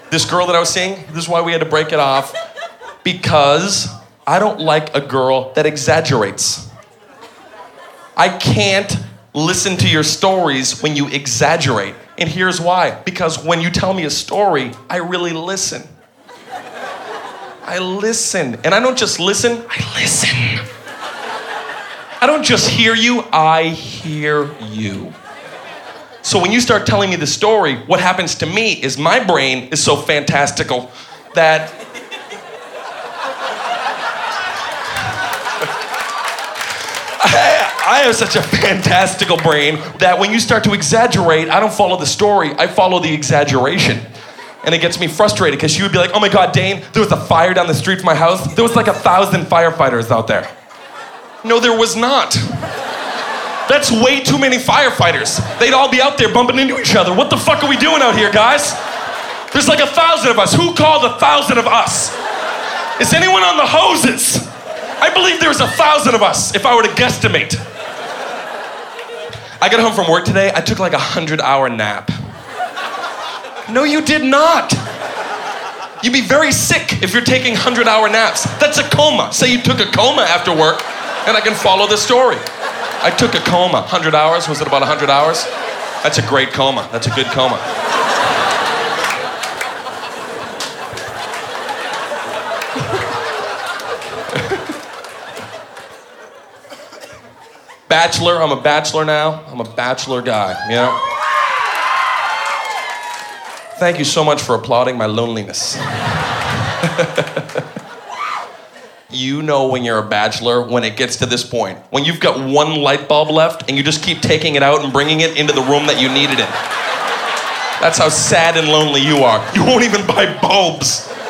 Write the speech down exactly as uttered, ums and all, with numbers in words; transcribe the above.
This girl that I was seeing, this is why we had to break it off. Because I don't like a girl that exaggerates. I can't listen to your stories when you exaggerate. And here's why. Because when you tell me a story, I really listen. I listen. And I don't just listen, I listen. I don't just hear you, I hear you. So when you start telling me the story, what happens to me is my brain is so fantastical that I, I have such a fantastical brain that when you start to exaggerate, I don't follow the story, I follow the exaggeration. And it gets me frustrated because she would be like, oh my God, Dane, there was a fire down the street from my house. There was like a thousand firefighters out there. No, there was not. That's way too many firefighters. They'd all be out there bumping into each other. What the fuck are we doing out here, guys? There's like a thousand of us. Who called a thousand of us? Is anyone on the hoses? I believe there's a thousand of us if I were to guesstimate. I got home from work today. I took like a hundred hour nap. No, you did not. You'd be very sick if you're taking hundred hour naps. That's a coma. Say you took a coma after work, and I can follow the story. I took a coma. hundred hours? Was it about one hundred hours? That's a great coma. That's a good coma. Bachelor. I'm a bachelor now. I'm a bachelor guy, you know? Thank you so much for applauding my loneliness. You know when you're a bachelor, when it gets to this point, when you've got one light bulb left and you just keep taking it out and bringing it into the room that you need it in. That's how sad and lonely you are. You won't even buy bulbs.